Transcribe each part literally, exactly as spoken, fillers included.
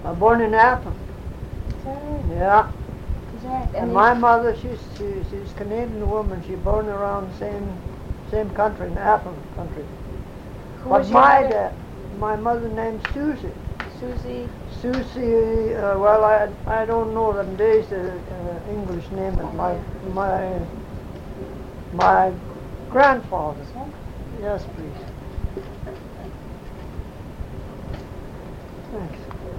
I was born in Athens. Is that right? Yeah. Is that And and my mother, she's she, she's a Canadian woman. She born around the same same country, in Athens country. Who But was your my mother? dad, my mother named Susie. Susie. Susie. Uh, well, I I don't know the days the uh, English name, but my my my grandfather. Yes, please. Thanks.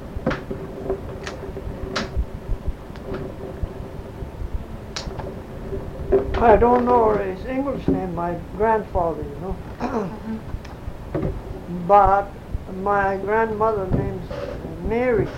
I don't know his English name, my grandfather, you know. Mhm. But my grandmother name's Mary.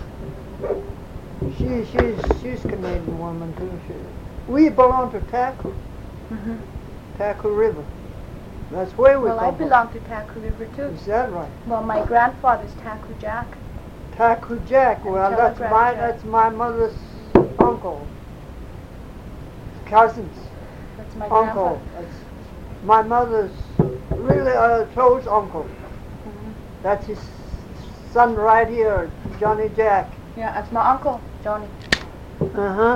She she's she's Canadian woman too. She, we belong to Taku, Mhm. Taku River. That's where we Well, I come from. belong to Taku River too. Is that right? Well, my grandfather's Taku Jack. Taku Jack. And Well, that's Telegraph my Jack. that's my mother's uncle, cousins, That's my uncle. grandfather. That's my mother's really uh, close uncle. Mhm. That's his son right here, Johnny Jack. Yeah, that's my uncle, Johnny. Uh huh.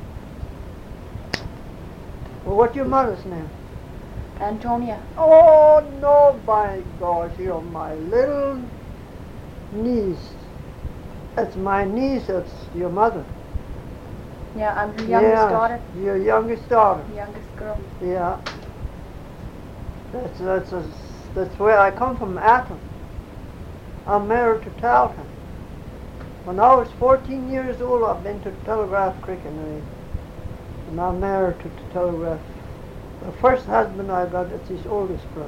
Well, what's your mother's name? Antonia. Oh no, by gosh, you're my little niece. That's my niece. That's your mother. Yeah, I'm her youngest yeah, daughter, Your youngest daughter. youngest girl. Yeah. That's that's a, that's where I come from, Athens. I'm married to Talton. When I was fourteen years old, I've been to Telegraph Creek, and, I, and I'm married to, to Telegraph. The first husband I got, it's his oldest brother.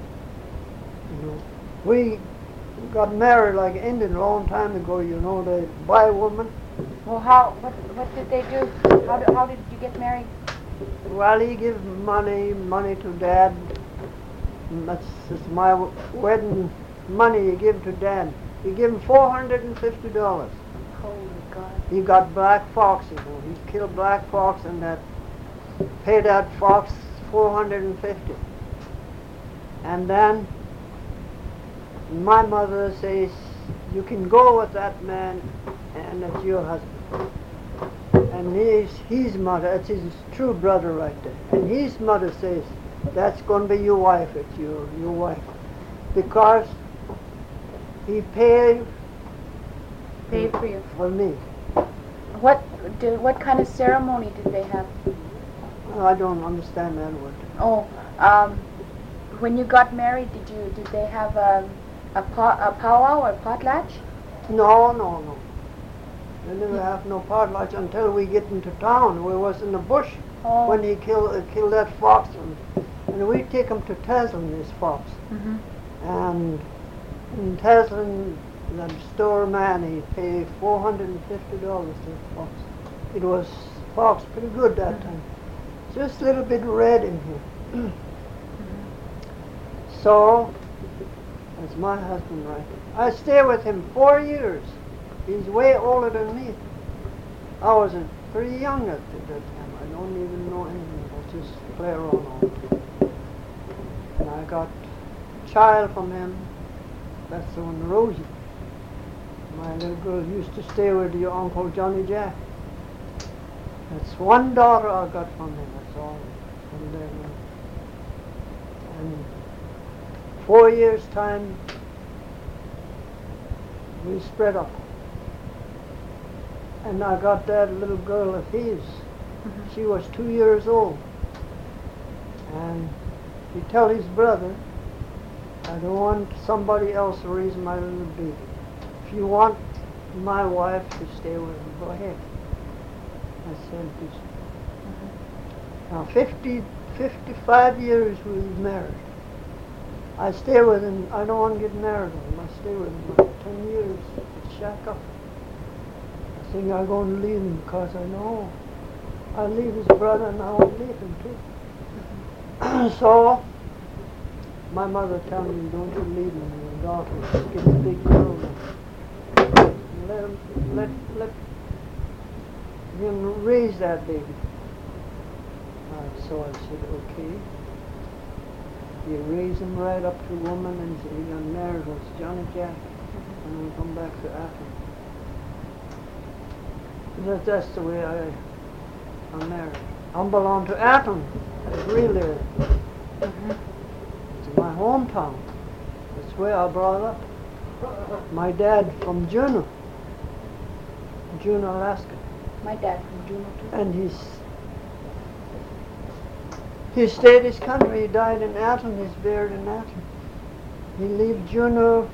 You know, we got married like Indian a long time ago. You know, they buy a woman. Well, how? What? What did they do? How did? How did you get married? Well, he give money, money to Dad. And that's, that's my w- wedding money he give to Dad. He give him four hundred and fifty dollars. Holy God. He got black fox, you know. He killed black fox, and that paid that fox four hundred and fifty. And then my mother says, "You can go with that man, and it's your husband." And his his mother, it's his true brother right there. And his mother says, "That's going to be your wife. It's your your wife," because he paid Paid for you. for me. What? Did, what kind of ceremony did they have? I don't understand that word. Oh, um, when you got married, did you? Did they have a a, pot, a powwow or potlatch? No, no, no. They never have no potlatch until we get into town. We was in the bush Oh. when he killed uh, killed that fox, and, and we take him to Teslin, this fox. Mhm. And in Teslin, the store man, he paid four hundred and fifty dollars to the fox. It was fox pretty good that time. Just a little bit red in here. So, that's my husband right there. I stayed with him four years. He's way older than me. I was uh, pretty young at that time. I don't even know anything. I was just play around all the time. And I got a child from him. That's the one, Rosie. My little girl used to stay with your Uncle Johnny Jack. That's one daughter I got from him. That's all. From there. And four years time, we spread up. And I got that little girl of his. Mhm. She was two years old. And he tell his brother, "I don't want somebody else to raise my little baby. If you want my wife to stay with me, go ahead." I said, this. Now fifty, fifty-five years we was married. I stay with him. I don't want to get married to him. I stay with him about ten years. Shack up. I think I'm going to leave him because I know I leave his brother and I won't leave him too. So my mother tell me, "Don't you leave him, your daughter. Get a big girl now. Let him, let let him raise that baby." Uh, so I said, "Okay." You raise him right up to woman, and he got married with Johnny Jack, and we come back to Athens. That, that's the way I, I'm married. I'm belong to Athens, really. Mm-hmm. It's my hometown. That's where I brought up. My dad from Juneau, Juneau, Alaska. My dad from Juneau too. And he's he stayed his country. He died in Athens. He's buried in Athens. He left Juneau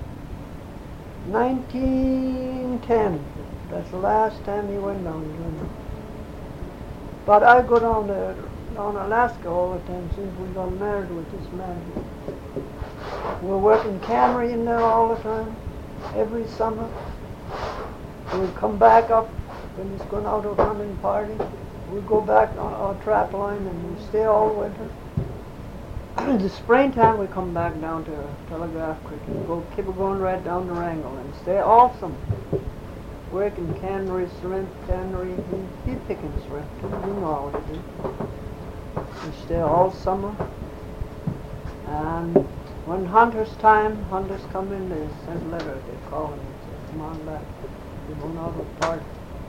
nineteen ten. That's the last time he went down Juneau. But I go down there, down Alaska all the time since we got married with this man. We're working cannery in there all the time, every summer. We come back up when he's going out of hunting party. We go back on our trap line and we stay all winter. In the springtime we come back down to Telegraph Creek and go keep going right down to Wrangell and stay all summer. Working cannery, shrimp, cannery, he, he picking shrimp too, you know what he do. We stay all summer. And when hunters time, hunters come in, they send letters, they call them and say, come on back. We went out of the park.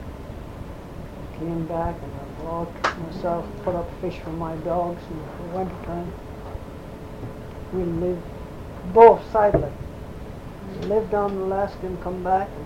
Came back and I bought myself, put up fish for my dogs in the winter time. We live both sidely. We live down in Alaska and come back. And,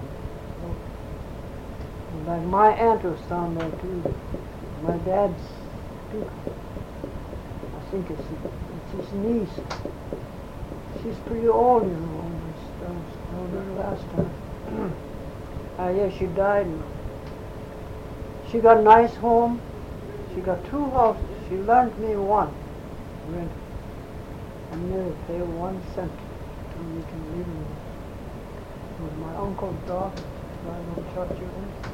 and like my aunt was down there too. My dad's too. I think it's, it's his niece. She's pretty old, you know. I was there last time. Ah, yeah, she died. And she got a nice home. She got two houses. She lent me one. Rent. I never pay one cent till we can live in it. With my uncle's daughter. So I don't charge you anything.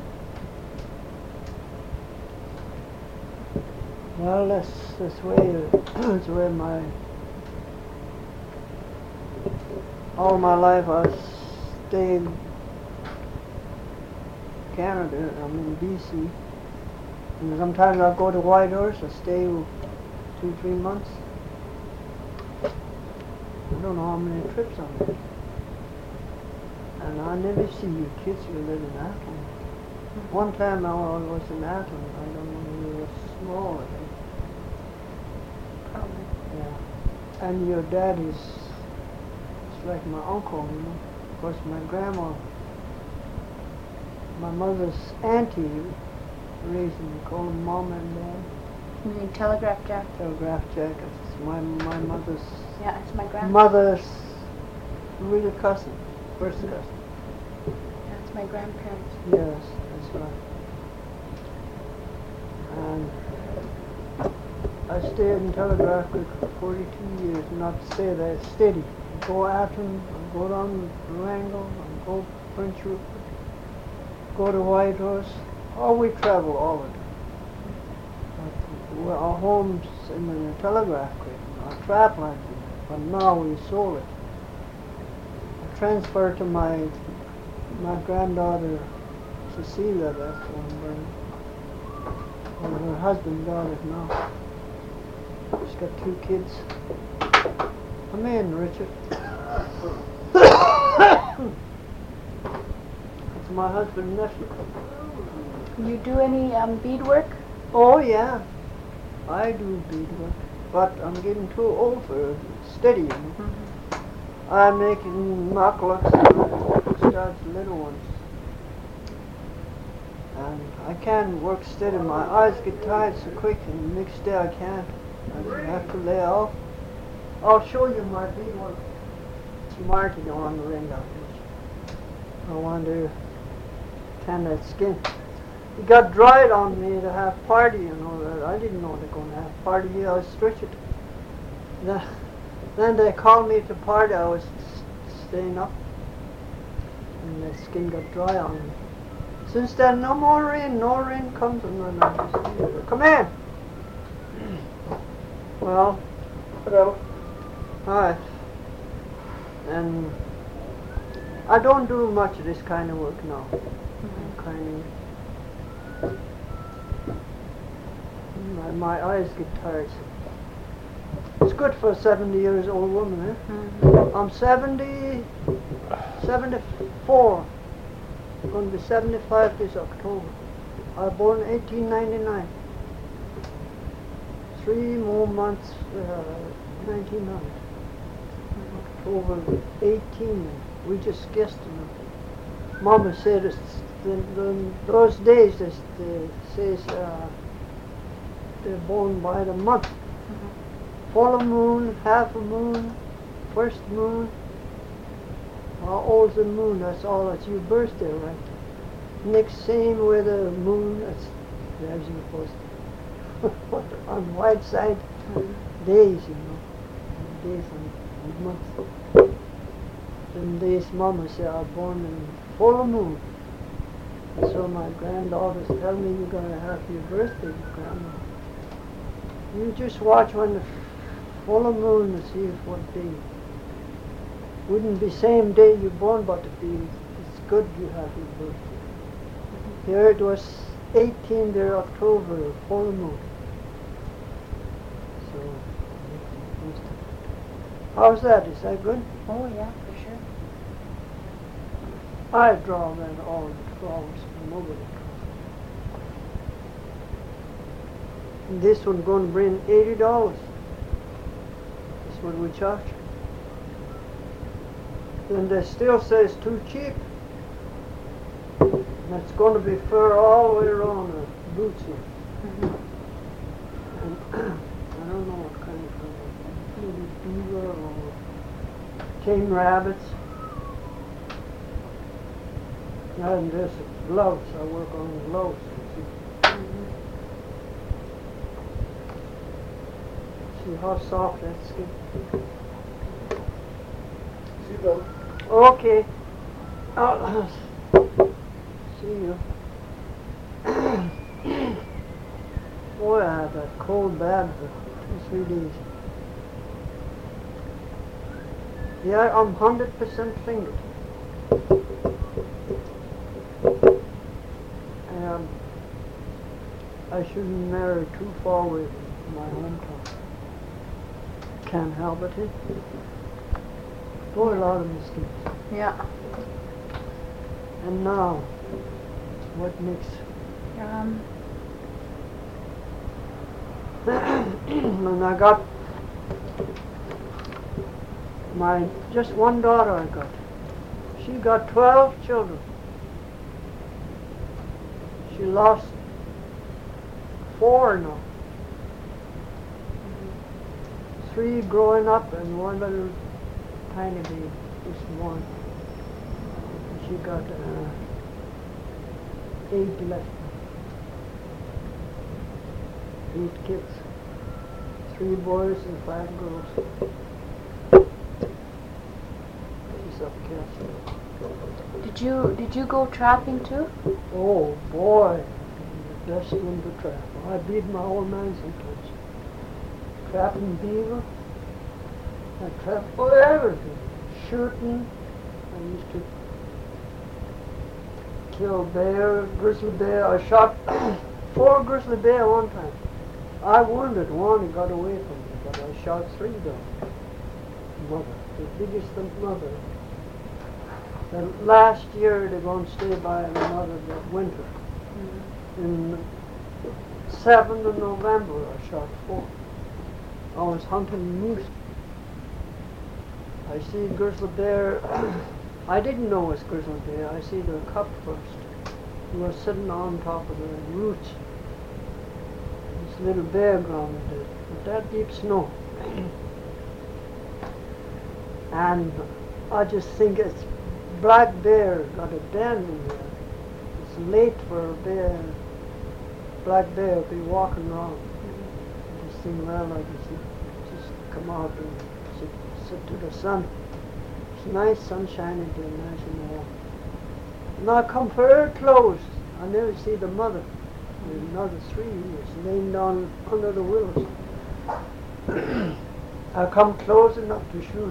Well, that's this way. That's where my all my life I stayed in Canada. I'm in B C. And sometimes I'll go to Whitehorse. I stay two, three months. I don't know how many trips I made. And I never see you kids who live in Athens. One time I was in Athens. I don't know, you were small, I think. Probably. Yeah. And your dad is it's like my uncle, you know. Of course, my grandma, my mother's auntie raised me, call them Mom and Dad. You mean Telegraph Jack? Telegraph Jack. It's my my mother's Yeah, it's my grandma. mother's real cousin, first cousin. That's my grandparents. Yes, that's right. And I stayed in Telegraph Creek for forty-two years, not stay there, steady. Go Athens, go down to Wrangell, go Prince Rupert, go to Whitehorse. Oh, we travel all the time. But our home's in the Telegraph Creek, our trap line's in there, but now we sold it. I transferred to my my granddaughter Cecilia, that's one, and her husband got it now. She's got two kids. Come in, Richard. It's my husband's nephew. You do any um, beadwork? Oh yeah, I do beadwork, but I'm getting too old for steady. You know? Mm-hmm. I'm making mucklucks and starts little ones, and I can't work steady. My eyes get tired so quick, and the next day I can't. I have to lay off. I'll show you my beadwork. It's marking on the ring out there. I want to tan that skin. It got dried on me to have party and all that. I didn't know they're going to have party here. I stretched it. Then, then they called me to party. I was staying up. And the skin got dry on me. Since then, no more rain. No rain comes and then I just stay there. Come in. Well, hello. Hi. And I don't do much of this kind of work now. Mm-hmm. Kind of. My, my eyes get tired. It's good for a seventy years old woman, eh? Mm-hmm. I'm seventy, seventy-four. I'm going to be seventy-five this October. I was born in eighteen ninety-nine. Three more months, uh, nineteen hundred. October eighteen. We just guessed it. Mama said it's the, the, those days it they says uh, they're born by the month. Mm-hmm. Full moon, half a moon, first moon. How old's the moon? That's all. That's your birthday, right? Next same with the moon. That's as you supposed to. On white side, Mm-hmm. days, you know, days and, and months. Them days, Mama said I was born in full moon. And so my granddaughters tell me you're gonna have your birthday, Grandma. You just watch when the full moon and see if what day. Wouldn't be same day you're born, but it be it's good you have your birthday. Here it was eighteenth of October, full moon. So, how's that? Is that good? Oh yeah, for sure. I draw that all the drawings, nobody draws. And this one going to bring eighty dollars. That's what we charge. And they still say it's too cheap. And it's going to be fur all the way around the boots here. Mm-hmm. And I don't know what kind of fur. Maybe beaver or tame rabbits. And this gloves. I work on gloves. See, Mm-hmm. see how soft that skin. See, Bill? Okay. I'll see you. Boy, I had that cold bad for two, three days. Yeah, I'm hundred percent fingered. And I shouldn't marry too far away from my hometown. Can't help it. Eh? Boy, a lot of mistakes. Yeah. And now, what next? Um. And I got my, just one daughter I got. She got twelve children. She lost four now. Three growing up and one little tiny baby, just one. She got uh, eight left. Eight kids. Three boys and five girls. She's up Castle. Did you did you go trapping too? Oh boy, the best one to trap. I beat my old man sometimes. Trapping beaver. I trapped for everything. Shooting. I used to kill bear, grizzly bear. I shot four grizzly bear one time. I wounded one and got away from me, but I shot three down. Mother, the biggest mother. The last year they're going to stay by the mother that winter. Mm-hmm. In seventh of November I shot four. I was hunting moose. I see grizzly bear. I didn't know it was grizzly bear. I see the cub first. He was sitting on top of the roots. This little bear ground did. With that deep snow. And I just think it's black bear got a den in there. It's late for a bear. Black bear will be walking around. Mm-hmm. This thing well like this. Just come out and sit, sit to the sun. It's nice sunshine day, nice and warm. And I come very close. I never see the mother. There's another three years laying down under the willows. I come close enough to shoot.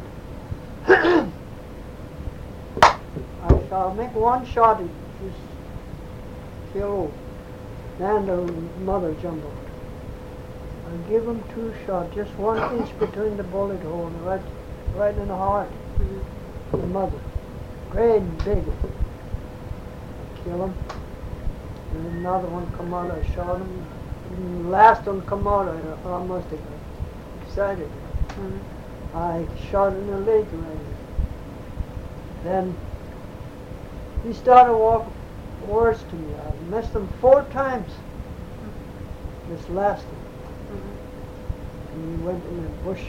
I shall make one shot and just kill. Then the mother jump out. I give him two shots, just one inch between the bullet hole, right, right in the heart. Mm-hmm. The mother, great and big. kill him. And another one come out, I shot him. And the last one come out, I almost got excited. Mm-hmm. I shot in the leg right. Then he started walking worse to me. I missed him four times. This last one. Mm-hmm. And he went in a bush.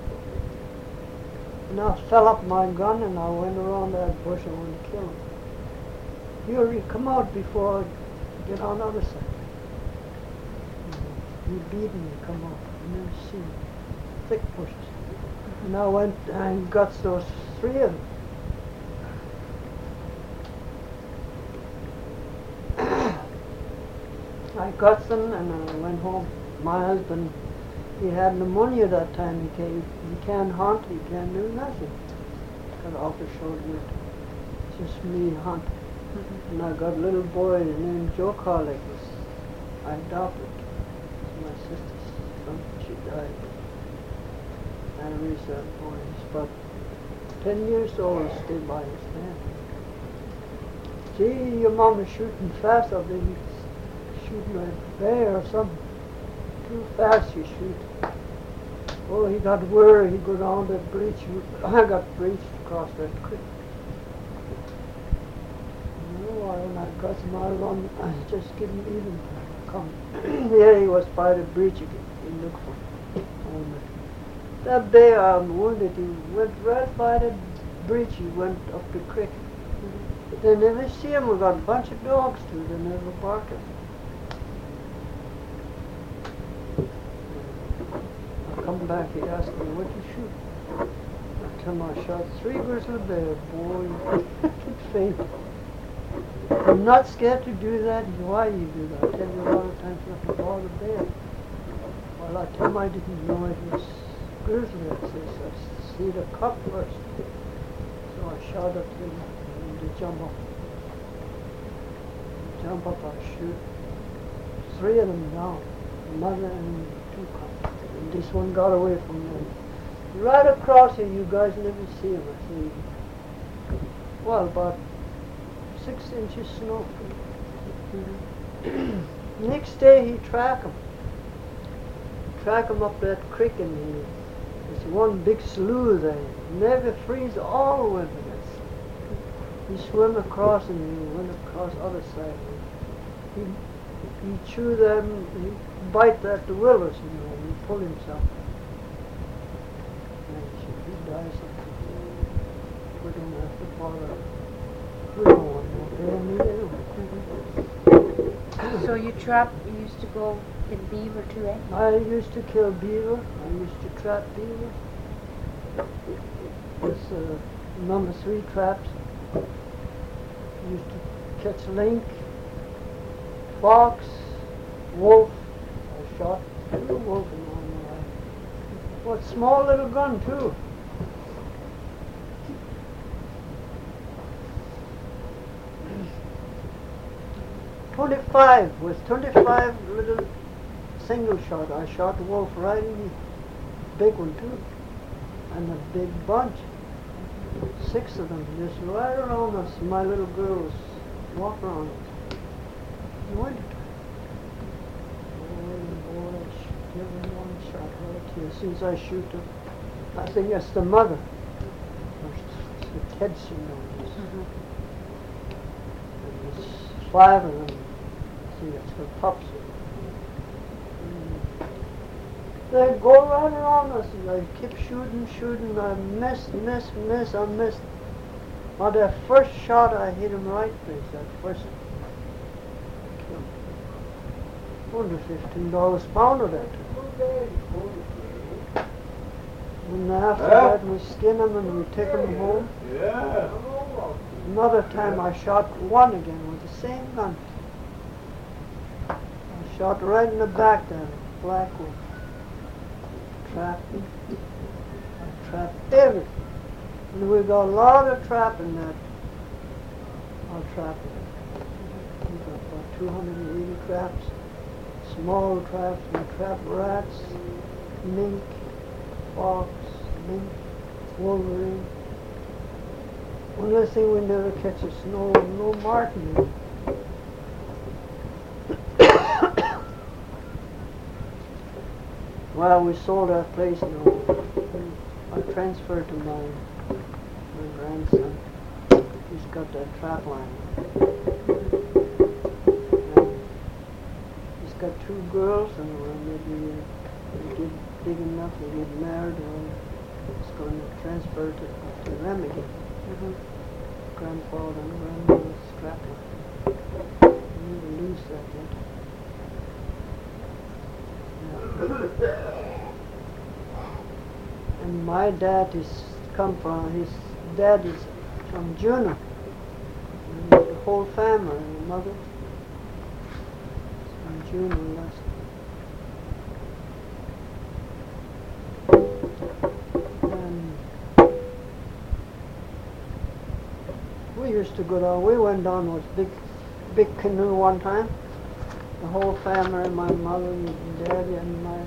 And I fell up my gun and I went around that bush and went to kill him. Here, come out before I get on the other side. He beat me, come out. I never seen him. Thick bushes. And I went and got those three of them. I got them and I went home. My husband, he had pneumonia that time. He came, he can't hunt, he can't do nothing. Got off his shoulder. It's just me hunt. Mm-hmm. And I got a little boy named Joe Carlick. I adopted. It's my sister's son. She died. I raised that boy. He's about ten years old, stayed by his man. Gee, your mom is shooting fast. I've been shooting a bear or something. Too fast you shoot. Oh, he got worried. He go down that bridge. I got breached across that creek. No, I when I got him, I run. I just couldn't even come. Here he was by the bridge again. He looked for me. Oh, that bear I'm wounded. He went right by the bridge. He went up the creek. Mm-hmm. They never see him. We got a bunch of dogs too. They never bark at him. Come back, he asked me, what you shoot? I tell him I shot three grizzly bears, boy. He'd faint. I'm not scared to do that. Why you do that? I tell you a lot of times not to bother bear. Well, I tell him I didn't know it was grizzly. I says, I see the cup first. So I shot at him and they jump up. They jump up, I shoot. Three of them down. Mother and two cubs. And this one got away from them. Right across here, you guys never see him, I see. Well, about six inches snow. Mm-hmm. Next day, he track him. Track him up that creek, and he, there's one big slough there. Never freeze all winter. He swim across, and he went across other side. He, he chew them, he bite at the willows, you know, and he pull himself. And he dies something. We don't have to bother. We don't want no bear meat anyway. So you trap, you used to go in beaver too, eh? I used to kill beaver. I used to trap beaver. It's uh, number three traps. I used to catch link, fox, wolf. I shot two wolf in my life. What small little gun too. Twenty-five with twenty-five little single shot. I shot the wolf right in the big one too, and a big bunch. Six of them just right around us. My little girls walk around us. In the winter time. Oh boy, give them one shot right here. As soon as I shoot them, I think that's the mother. It's the Ted syndrome. Mm-hmm. And there's five of them. See, that's her pups. Mm. They go right around us, and I keep shooting, shooting. I miss, miss, miss, I missed. On that first shot, I hit him right place. That first kill. Under fifteen dollars a pound of that. And after Huh? that, we skin them and we take them home. Yeah. Another time, I shot one again with the same gun. I shot right in the back there, black one. Trapped him. I trapped everything. And we got a lot of trapping that. I'll trap it. We got about two hundred eighty traps. Small traps. We trap rats, mink, fox, mink, wolverine. One other thing we never catch is no, no marten. Well, we sold our place now. I transferred to my my grandson. He's got that trap line. And he's got two girls, and well, maybe they get big enough to get married, or it's going to transfer to, to them again. Mm-hmm. Grandfather and grandmother's trap line. We need to lose that yet. And my dad is come from, his dad is from Juneau. And the whole family, the mother is from Juneau. Last. And we used to go down, we went down with big, big canoe one time. The whole family, my mother and daddy and my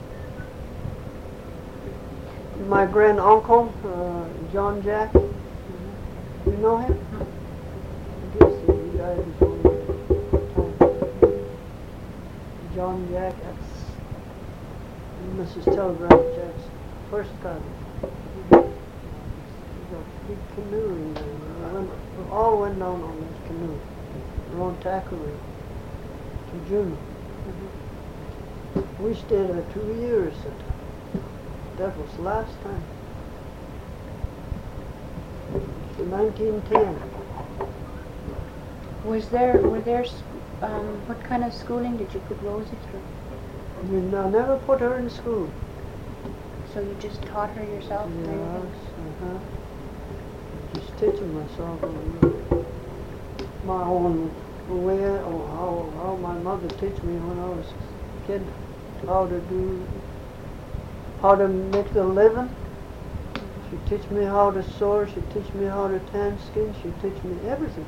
my grand uncle, uh, John Jack. Mm-hmm. You know him? Mm-hmm. I guess he died before time. John Jack, that's Missus Telegraph Jack's first cousin. Mm-hmm. He got a big canoe in there. We, went, we all went down on that canoe. Around Thackeray. June. Mm-hmm. We stayed there two years. That was last time. nineteen ten. Was there, were there, um, what kind of schooling did you put Rosie through? We n- I never put her in school. So you just taught her yourself? Yes, uh-huh. Just teaching myself uh, my own way, or how, how my mother taught me when I was a kid, how to do, how to make the living. She teach me how to sew, she teach me how to tan skin, she teach me everything.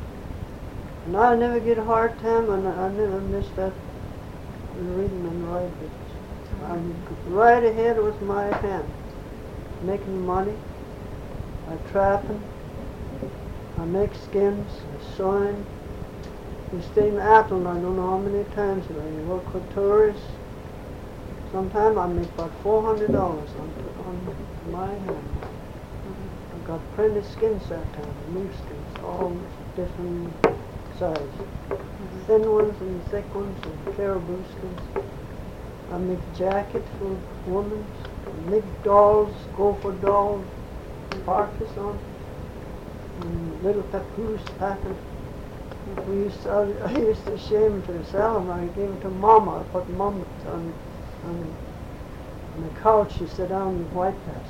And I never get a hard time, and I, I never miss that reading and writing. I'm right ahead with my hand, making money, I trapping, I make skins, I sewing. We stay in Atlanta, I don't know how many times, but I work with tourists. Sometimes I make about four hundred dollars on, on my hand. Mm-hmm. I got printed skins that time, new skins, all different sizes. Mm-hmm. Thin ones and thick ones and caribou skins. I make jackets for women, I make dolls, gopher dolls, parkas on, and little papoose pattern. We used to, I used to shame to sell them. I gave them to Mama. I put Mama on, on, on the couch. She sat down in White Pass,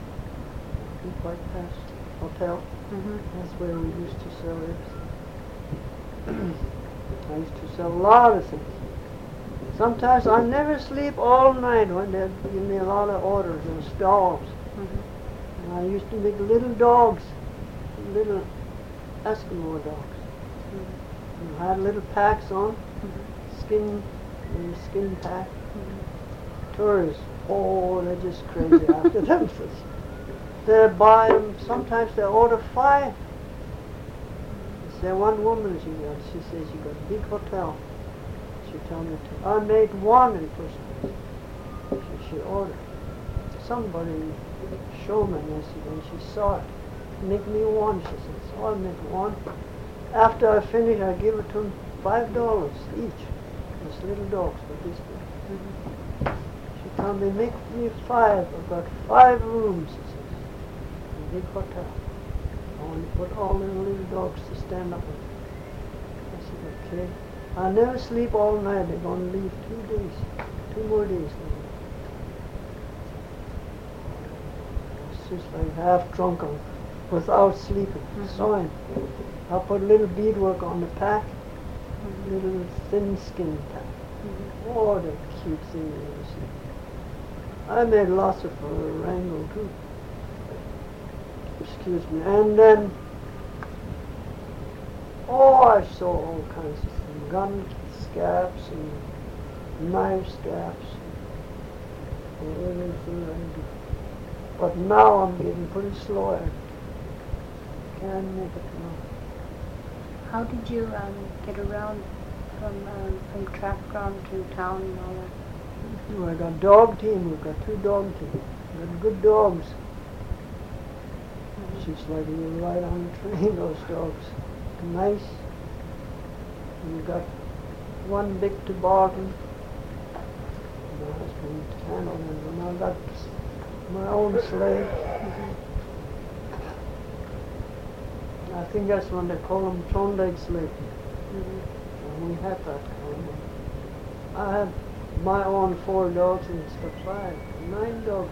in White Pass Hotel. Mm-hmm. That's where we used to sell everything. I used to sell a lot of things. Sometimes I never sleep all night when they give me a lot of orders. Those dolls. Mm-hmm. And I used to make little dogs, little Eskimo dogs. Mm-hmm. I had little packs on, mm-hmm. skin, uh, skin pack. Mm-hmm. Tourists, oh, they're just crazy after them. They buy them. Sometimes they order five. They say one woman she got. She says she got a big hotel. She told me to. I made one in person. She, she ordered. Somebody showed me yesterday. She saw it. Make me one. She says, oh, I'll make one. After I finish, I give it to them five dollars each. Those little dogs for this big. Mm-hmm. She told me, make me five. I've got five rooms, she says, in a big hotel. I want to put all the little dogs to stand up with. I said, okay. I never sleep all night. They're going to leave two days, two more days. It's just like half drunk on, without sleeping, mm-hmm. sewing. I'll put a little beadwork on the pack, mm-hmm. little thin skin pack. Mm-hmm. Oh, that cute thing you ever see. I made lots of for Wrangell too. Excuse me. And then, oh, I saw all kinds of things. Gun scabs and knife scabs and everything I do. But now I'm getting pretty slow at it. Can't make it now. How did you um, get around from um, from trap ground to town and all that? I got dog team. We've got two dog teams. We've got good dogs. It's just like you ride on a train, those dogs. Nice. We've got one big toboggan. My husband handled it. And I got my own sleigh. I think that's when they call them thrown leg sleigh. Mm-hmm. And we had that kind. I had my own four dogs and stuff, five, nine dogs.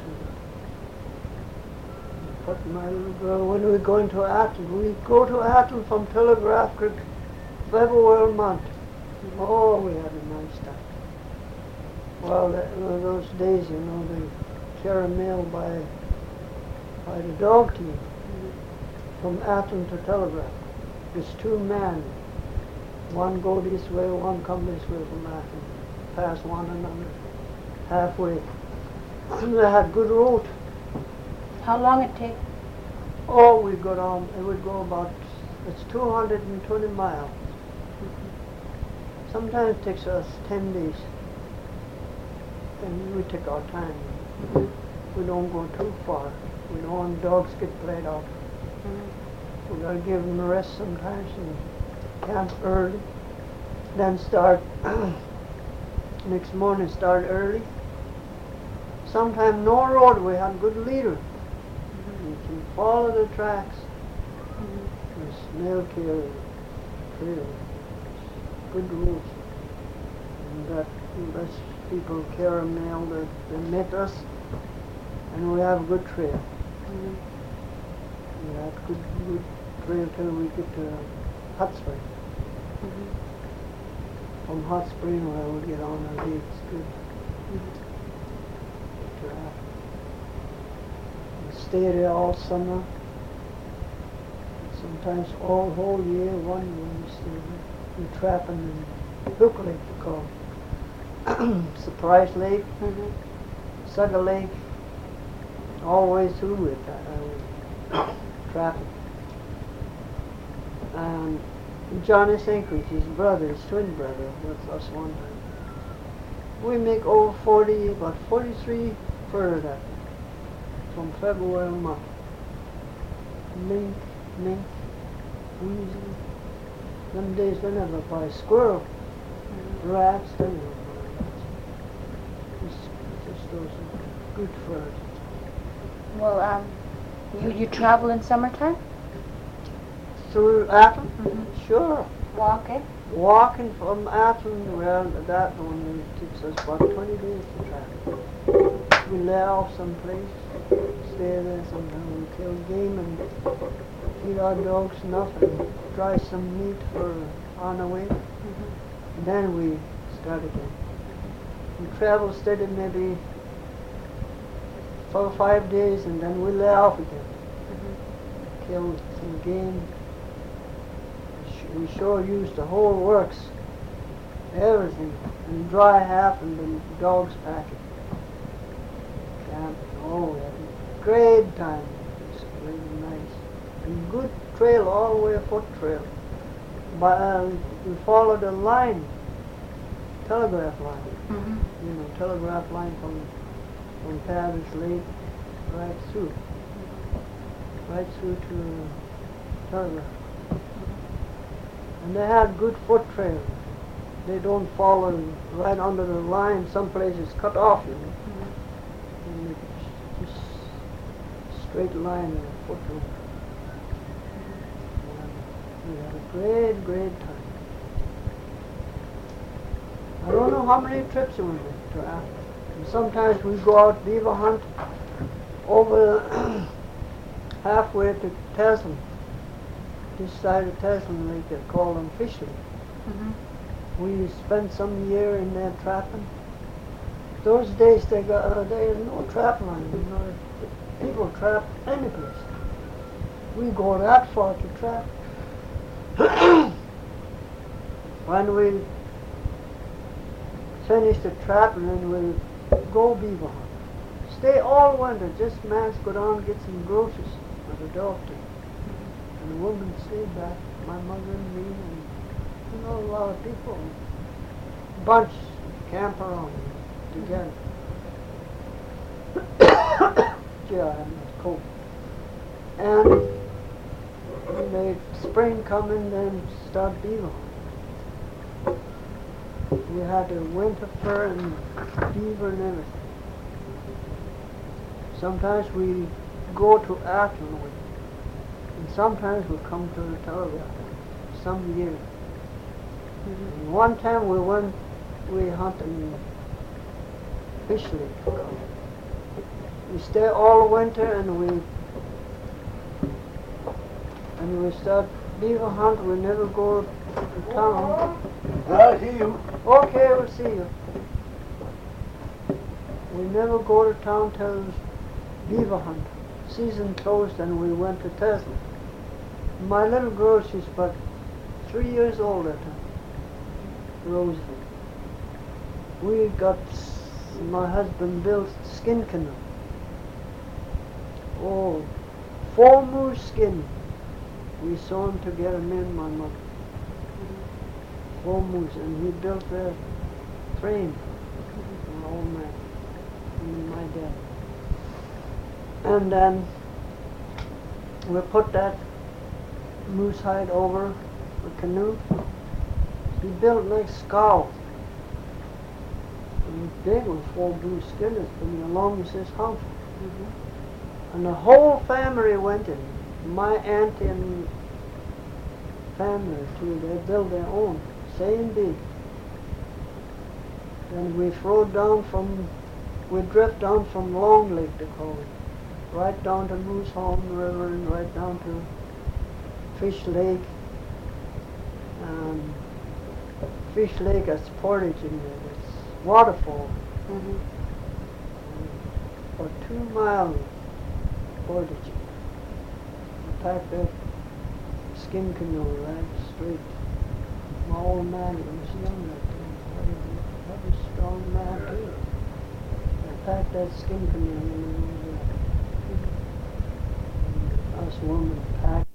But my little girl, when we go into Athlone, we go to Athlone from Telegraph Creek, February month. Mm-hmm. Oh, we had a nice time. Well, that, uh, those days, you know, they carry mail by by the dog team mm-hmm. from Athlone to Telegraph. There's two men. One go this way, one come this way from Athlone. Pass one another halfway. They had good route. How long it take? Oh, we got on. It would go about. It's two hundred twenty miles. Mm-hmm. Sometimes it takes us ten days. And we take our time. Mm-hmm. We don't go too far. We don't want dogs get played out. Mm-hmm. We gotta give them a rest sometimes and camp early. Then start. Next morning start early. Sometime no road, we had good leader. Mm-hmm. You can follow the tracks. Mm-hmm. The snail trail, trail, good roads. And that less people carry mail that they met us, and we have a good trail. Mm-hmm. We have good, good trail till we get to Hot Spring. Mm-hmm. From Hot Spring where we get on our gates good. Mm-hmm. We stay there all summer. Sometimes all whole year, one year we stay there. We trapping in Hook Lake, we call it. Surprise Lake, mm-hmm. Sugar Lake, all the way through it, uh, trapping. And Johnny Sankridge, his brother, his twin brother, with us one time. We make over forty, about forty-three fur that from February month. Mink, mink, weasel. Them days they never buy squirrel, mm-hmm. rats, they never buy rats. Just, just those good furs. Well, um, you, you travel in summertime? Through Athlone? Mm-hmm. Sure. Walking? Walking from Athlone, well, that one takes us about twenty days to travel. We lay off someplace, stay there sometime, we kill game and feed our dogs enough and dry some meat for on the way. Mm-hmm. And then we start again. We travel steady maybe four or five days and then we lay off again. Mm-hmm. Kill some game. We sure use the whole works, everything, and dry half and the dogs pack it. Camp, oh, we had a great time. It's really nice. And good trail, all the way a foot trail. But uh, we followed the line, telegraph line. Mm-hmm. You know, telegraph line from from Paris Lake right through, right through to telegraph. And they had good foot trails. They don't follow right under the line. Some places cut off, you know. Mm-hmm. And it's just straight line in the foot trail. Mm-hmm. We had a great, great time. I don't know how many trips we made to Africa. And sometimes we go out beaver hunt over halfway to Tasman. This side of Tasman Lake, they call them Fish Lake. Mm-hmm. We spent some year in there trapping. Those days they got uh, there is no trap line. You know, people trap any place. We go that far to trap. When we finish the trapping, then we'll go beaver hunt. Stay all winter. Just man's go down and get some groceries for the dog to. And the woman stayed back, my mother and me, and you know, a lot of people. Bunch camp around, together. Gee, I have my coat. And when the spring come in, then start beaver hunting. We had the winter fur and beaver and everything. Sometimes we go to Athens with it, and sometimes we come to the Telegraph. Some years. Mm-hmm. One time we went, we hunted in Fish Lake. We stay all winter and we and we start beaver hunt. We never go to town. I see you. Okay, we'll see you. We never go to town till beaver hunt. Season closed and we went to Tesla. My little girl, she's about three years old at the time. Rosie. We got, my husband built skin canoe. Oh, four moose skin. We saw him together, me and my mother. Four moose, and he built a frame. My old man, and my dad. And then we put that moose hide over the canoe. He built like scow. It was big with four blue skinners, but as long as his house. Mm-hmm. And the whole family went in. My auntie and family too, they built their own, same big. And we rode down from, we drift down from Long Lake, they call it, right down to Moose Home River and right down to Fish Lake. And Fish Lake has portage in there, it's waterfall. Mm-hmm. For two miles portage. We packed that skin canoe right straight. My old man, he was young that time, very, very strong man too. I packed that skin canoe and uh, us women packed.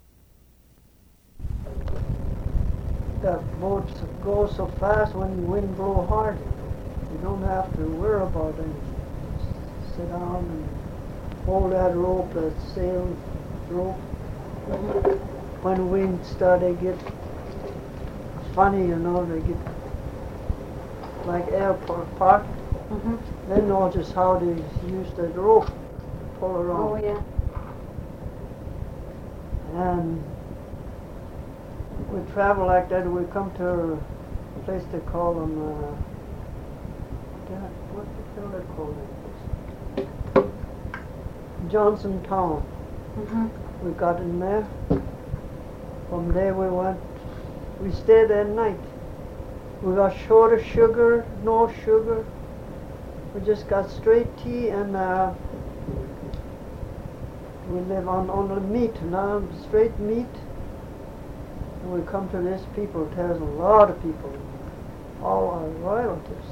That boats go so fast when the wind blow hard. You don't have to worry about anything. Just sit down and hold that rope, that sail rope. When the wind starts, they get funny, you know, they get like airport park. Mm-hmm. They know just how to use that rope to pull around. Oh, yeah. And we travel like that, we come to a place they call them, uh, what the hell they call it? Johnstown. Mm-hmm. We got in there. From there we went, we stayed that night. We got short of sugar, no sugar. We just got straight tea and uh, we live on only meat, now straight meat. And we come to this people, there's a lot of people, all our relatives.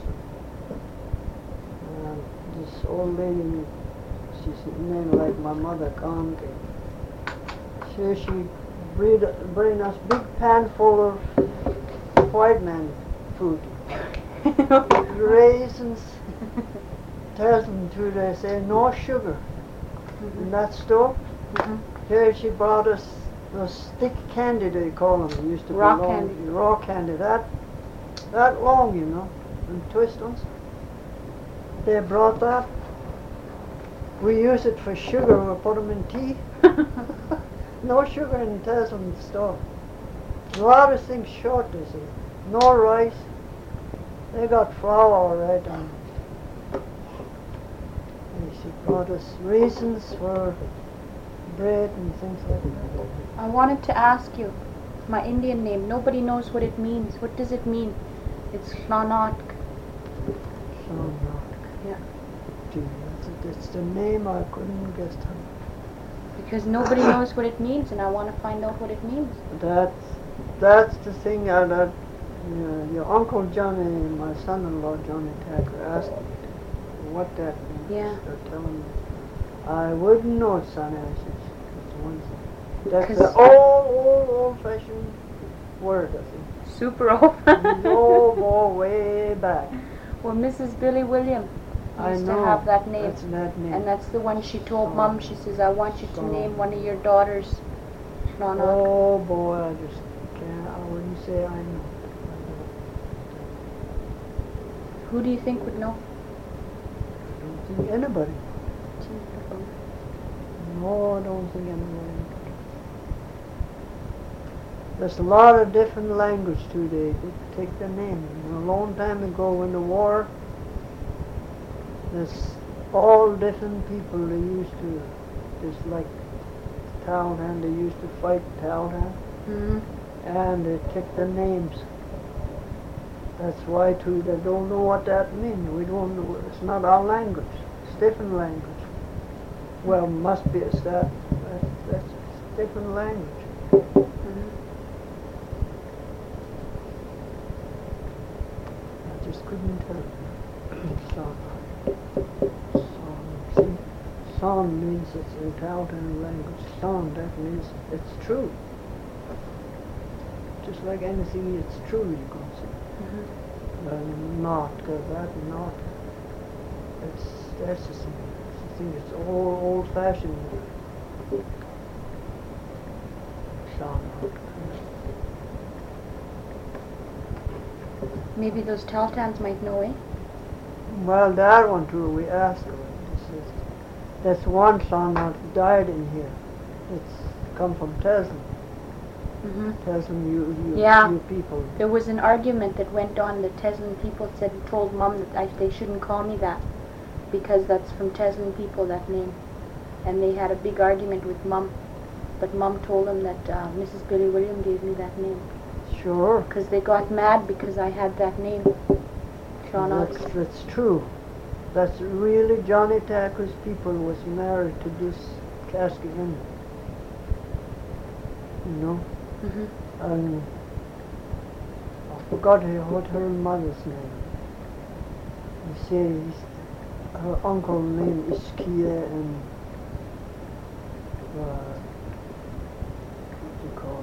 And this old lady, she's named like my mother, Conke. She, she bring, bring us big pan full of white man food. Raisins, tells them to, they say no sugar. Mm-hmm. In that store, mm-hmm. Here she brought us those stick candy, they call them. They used to raw be long, candy. Raw candy, that, that long, you know, and twist ones. They brought that. We use it for sugar, we put them in tea. No sugar in the Tesla store. A lot of things short, they say. No rice. They got flour right on it. And she brought us raisins for bread and things like that. I wanted to ask you, my Indian name, nobody knows what it means. What does it mean? It's Shanatk. Shanatk. Yeah. Gee, that's, that's the name I couldn't guess. Because nobody knows what it means, and I want to find out what it means. That's, that's the thing uh, that uh, your Uncle Johnny, my son-in-law Johnny Tacker, asked me what that means. Yeah. They're telling me. I wouldn't know, son, I said. It's one thing. That's the old, old, old-fashioned word, I think. Super old. Oh, boy, way back. Well, Missus Billy William I used know. to have that name. That's that name. And that's the one she told Son. Mum. She says, I want you to Son. name one of your daughters Shlonak. Oh boy, I just can't. I wouldn't say I know. Who do you think would know? I don't think anybody. No, I don't think anybody. There's a lot of different language too. They, they take the name. And a long time ago in the war, there's all different people. They used to, just like Talhan, they used to fight Talhan, Mm-hmm. and they take the names. That's why too they don't know what that means. We don't know. It's not our language. It's different language. Well, must be it's that. That's, that's it's different language. Mm-hmm. I just couldn't tell. Son. Son. See, son means it's a Tahltan language. Son, that means it's true. Just like anything, it's true, you can say. Mm-hmm. Uh, not, because that not. It's that's the thing. It's the thing. It's old, old-fashioned. Son. Maybe those Taltans might know, eh? Well, that one too. We asked her. This is, that's one son that died in here. It's come from Teslin. Mm-hmm. Teslin, you, you, Yeah. you people. There was an argument that went on. The Teslin people said, told Mum that I, they shouldn't call me that because that's from Teslin people, that name. And they had a big argument with Mum. But Mum told them that uh, Missus Billy William gave me that name. Sure. Because they got mad because I had that name. Shlonak. That's, that's true. That's really Johnny Tacker's people was married to this Cascahin. You know? Mm-hmm. And I forgot her, what her mother's name. You see, her uncle named Iskia and uh, what do you call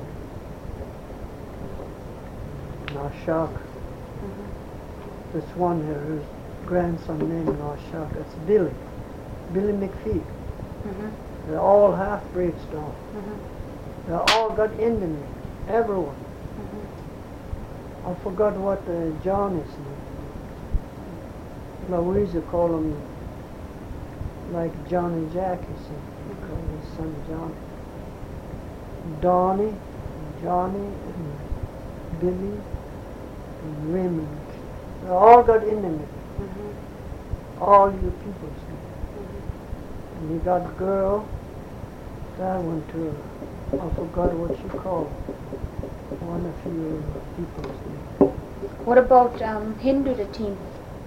it? Nashak. Mm-hmm. This one here, his grandson named Nashak. That's Billy. Billy McPhee. Mm-hmm. They're all half-breeds now. Mm-hmm. They all got Indian names. Everyone. Mm-hmm. I forgot what uh, John is name. Louisa call him like Johnny Jack, he said. He called his son John. Donnie, and Johnny, and Billy, and Raymond. They all got Indian names. Mm-hmm. All you people's names. Mm-hmm. And you got girl, that one too. I forgot what you call one of your people's names. What about um, Hindu the team?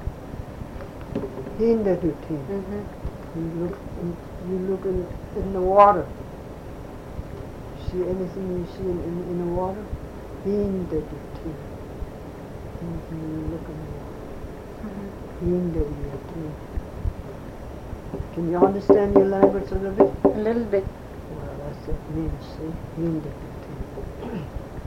Hindu team. Mm-hmm. You look, in, you look in, in the water. See anything you see in, in, in the water? Hindu team. Anything you look in the water. Mm-hmm. Hindu team. Can you understand your language a little bit? A little bit. Well, that's what it means, see? Hindu team.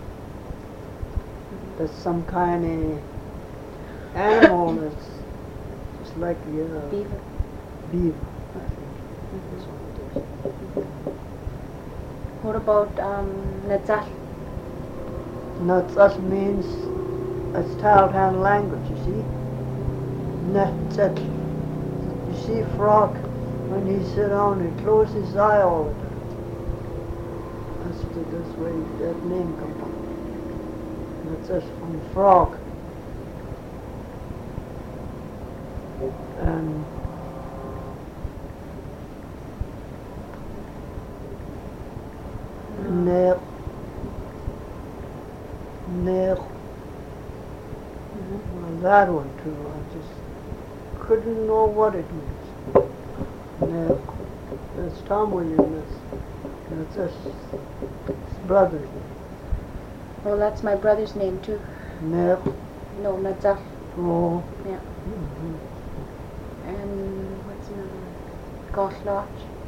That's some kind of animal that's just like the uh, Beaver. beaver, I think. That's what it is. What about um, Natsal? Natsat means it's Tahltan language, you see. Natsat. You see frog, when he sit down, he closes his eye all the time. That's, the, that's where that name comes from. Natsat from frog. And Ner. Ner. Mm-hmm. Well, that one too. I just couldn't know what it means. Ner. That's Tom William. That's, that's his, his brother's name. Well, that's my brother's name too. Ner. No, Natsal. Oh. Yeah. Mm-hmm. And what's another one? Goshlach.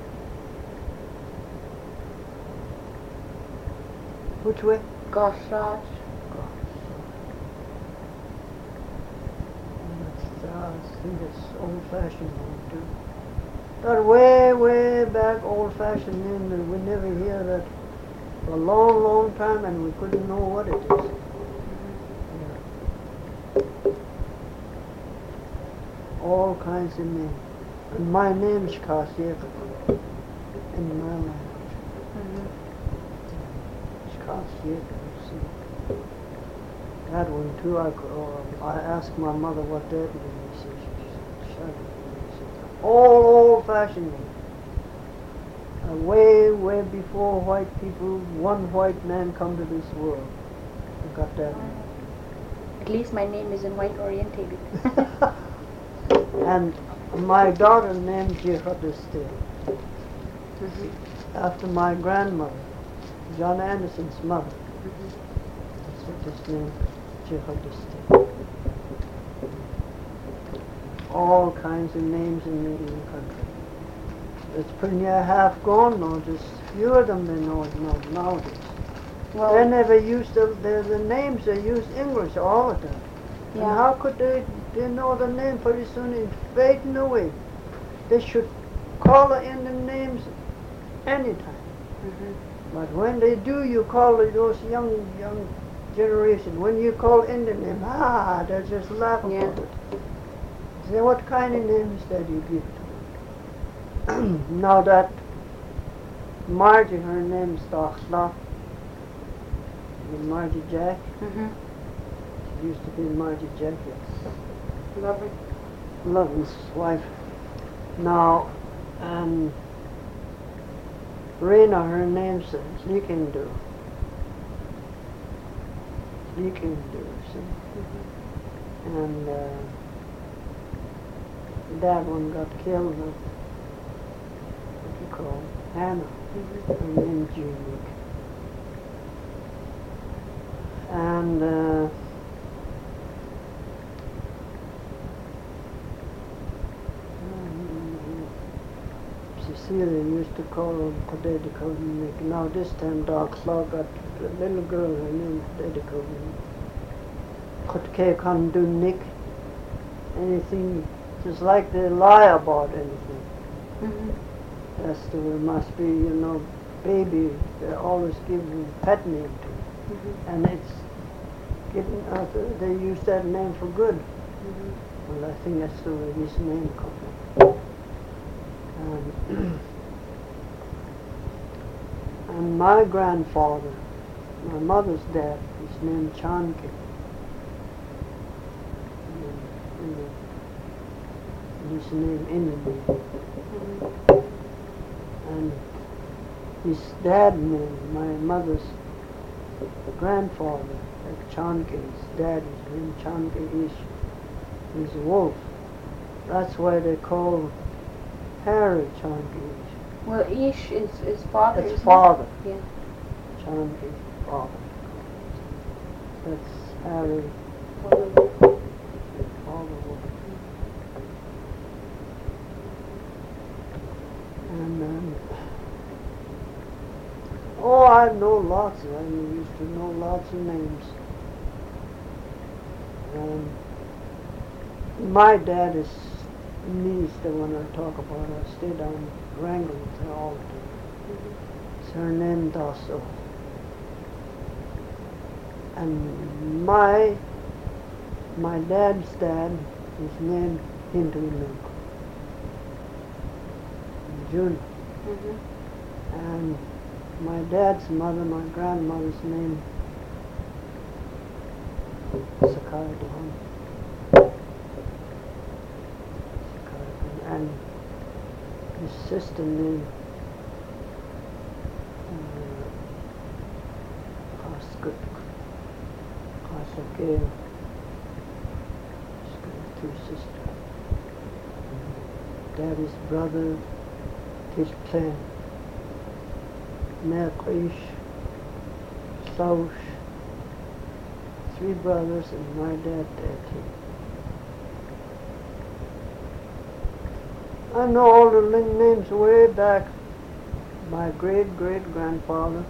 Which way? Goshlach. That's think it's old-fashioned name too. That way, way back old-fashioned name that we never hear that for a long, long time, and we couldn't know what it is. Yeah. All kinds of names. And my name's Kasieka in my language. Mhm. It's Kasieka, you see. That one too, I could, oh, I asked my mother what that means. She said, she said, shut it. She said, all old-fashioned name. Uh, way, way before white people, one white man come to this world. I got that name. At least my name isn't white orientated. And my daughter named Jehudiste, Mhm. after my grandmother, John Anderson's mother. Mhm. That's what his name, Jehudiste. All kinds of names in the Indian country. It's pretty near half gone now, just few of them they know now, nowadays. Well, They never used to, the, the names, they used English all the time. And yeah. how could they, they know the name pretty soon? It's fading away. They should call the Indian names anytime. Mhm. But when they do, you call it those young, young generation. When you call Indian name, ah, they just laugh Yeah. about it. Say, what kind of names did you give to them? Now that Margie, her name's Dachla, Margie Jack. Mhm. She used to be Margie Jack, yes. Lovely. Lovin's wife. Now, and Rena, her name's Slikindu. Slikindu, see? Mhm. And uh, that one got killed. Uh, what do you call it? Hannah. Mhm. Her name's Junik. And uh, Cecilia used to call him today they call him Nick. Now this time Doc Claw got a little girl, her name today they call him Kutke can do Nick. Anything, just like they lie about anything. Mhm. That's the way it must be, you know, baby, they always give him pet name to. Mhm. And it's getting, uh, they use that name for good. Mhm. Well, I think that's the way his name comes from. And, and my grandfather, my mother's dad, his name Chanke. And, and his name Indian. Mhm. And his dad name, my mother's grandfather, like Chanke, his dad, his name Chanke Ish, he's a wolf. That's why they call Harry Chanke Ish. Well, Ish is is father. That's isn't father. It? Yeah. Chanke, father. That's Harry, Well, father wolf. And um, oh, I know lots. I used to know lots of names. Um, my dad is niece that when I talk about her, I stay down wrangling with her all the time. Mhm. It's her name Dasso. And my my dad's dad is named Hindu Luke. June. Mhm. And my dad's mother, my grandmother's name Sakai Devan. And his sister named uh, Kaskut, Kasake. She's got two sisters. Daddy's brother, Tishplan, Merkish, Saush, three brothers, and my dad there too. I know all the ling names way back. My great great grandfather,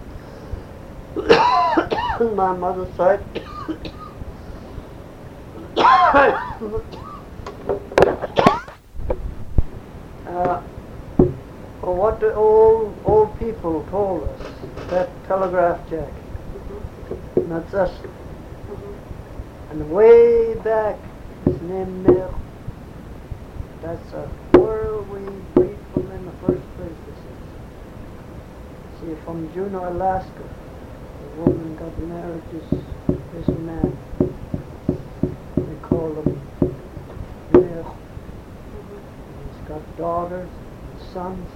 my mother's side. Uh, well, what the old old people told us, that telegraph jack, Mhm. that's us. Mhm. And way back, his name Mer. That's uh, where we read from in the first place. This is. See, from Juneau, Alaska, the woman got married to this, this man. They call him Mer. He's got daughters and sons.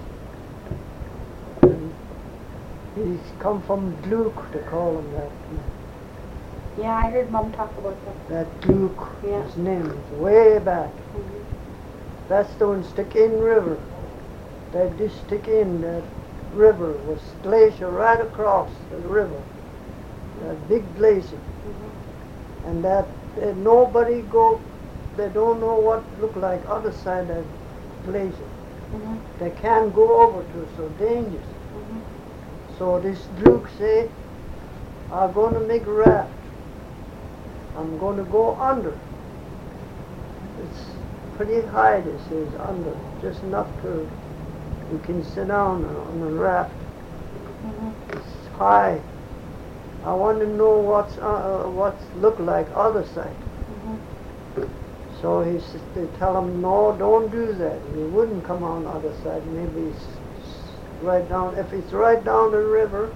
And he's come from Duke, they call him that. Yeah, I heard Mom talk about that. That Duke, Yeah. his name is way back. Mhm. That's the one stick in river. That just stick in that river was glacier right across the river. That big glacier. Mhm. And that, that nobody go, they don't know what look like other side of that glacier. Mhm. They can't go over to, so dangerous. Mhm. So this Duke say, I'm gonna make a raft. I'm gonna go under. It's pretty high, this is under, just enough to, you can sit down on the raft. Mhm. It's high. I want to know what's uh, what's look like other side. Mhm. So he s- they tell him, no, don't do that. He wouldn't come on the other side. Maybe it's s- right down. If it's right down the river,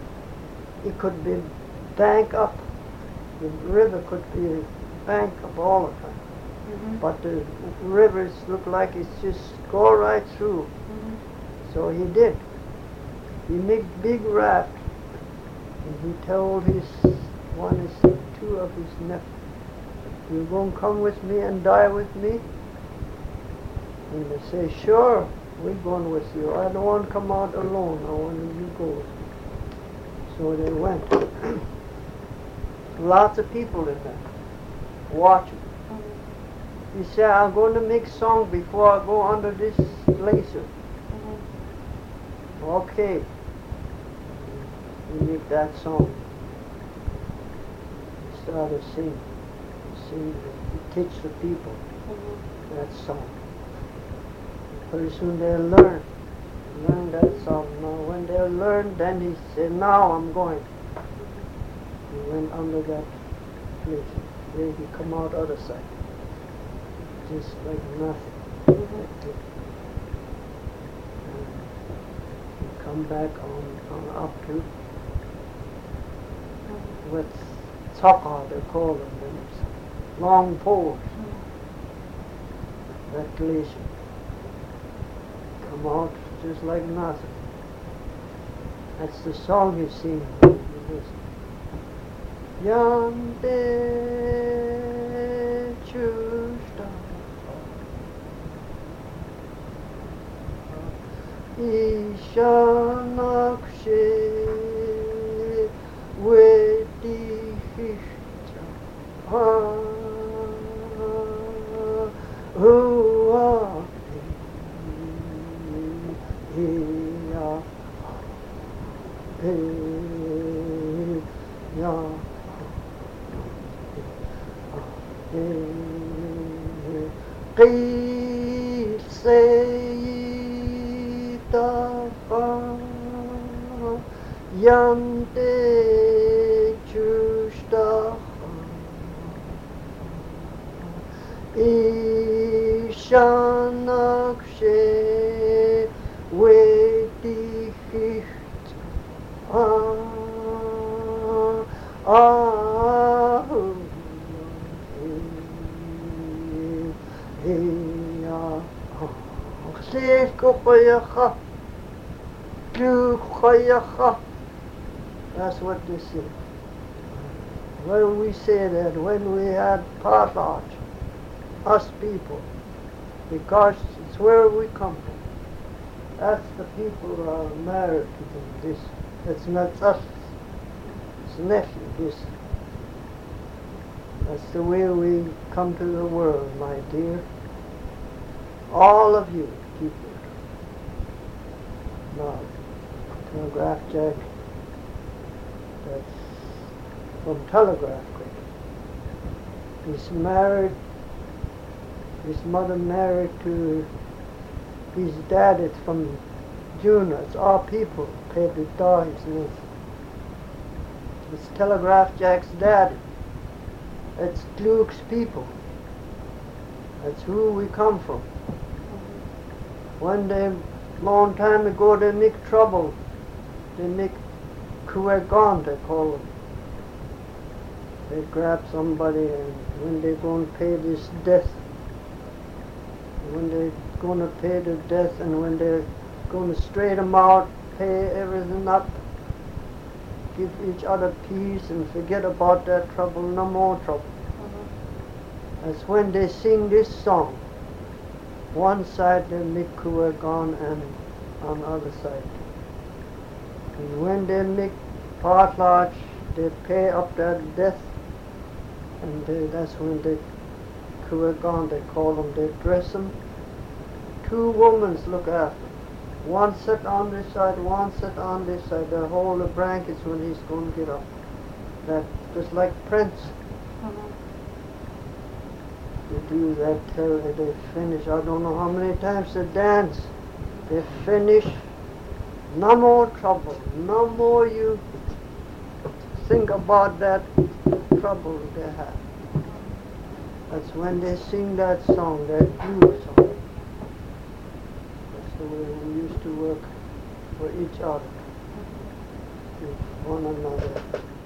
it could be bank up. The river could be bank up all the time. Mhm. But the rivers look like it's just go right through. Mhm. So he did. He made big raft, and he told his one, his two of his nephews, "You gonna come with me and die with me?" And they say, "Sure, we're going with you. I don't want to come out alone. I want you to go with me." So they went. Lots of people in there watching. Mhm. He said, "I'm going to make song before I go under this glacier." Mhm. Okay. He made that song. He started singing. Sing. He teach the people Mhm. that song. Pretty soon they'll learn. Learn that song. Now when they learn, then he said, "Now I'm going." He went under that place. There he come out other side. Just like nothing. Mhm. Like that. And he come back on, on up to Mhm. what Tsaka they call them, them long poles, that glacier. Come out just like nothing. That's the song you sing when you listen. Yande chusta Ishanakshe Vedihishta Huati Hiya Hiya قيل سيدها ينتجشتها إيشانكشي ويتيخت آه آه هي خليك خيخة كيك خيخة. That's what this is. Well, we say that when we had potlatch, us people, because it's where we come from. That's the people who are married to them. This, it's not us. It's nephew. This. That's the way we come to the world, my dear. All of you people. Now, telegraph jack. That's from telegraph cricket. He's married. His mother married to his dad is from Junior. It's our people paid the dollars. And it's, it's Telegraph Jack's daddy. It's Luke's people. That's who we come from. When they, long time ago, they make trouble. They make Kuegon, they call them. They grab somebody, and when they're going to pay this death, when they're going to pay the death, and when they're going to straighten them out, pay everything up, give each other peace, and forget about that trouble, no more trouble. Mm-hmm. That's when they sing this song. One side they make Kuegon, and on the other side. And when they make potlatch, they pay up their death, and they, that's when they Kuegon, they call them, they dress them. Two women look after them. One sit on this side, one sit on this side. They hold the blankets when he's going to get up. That just like Prince. Mm-hmm. They do that till they finish. I don't know how many times they dance. They finish. No more trouble. No more you think about that trouble they have. That's when they sing that song, that blue song. That's the way we used to work for each other, with one another.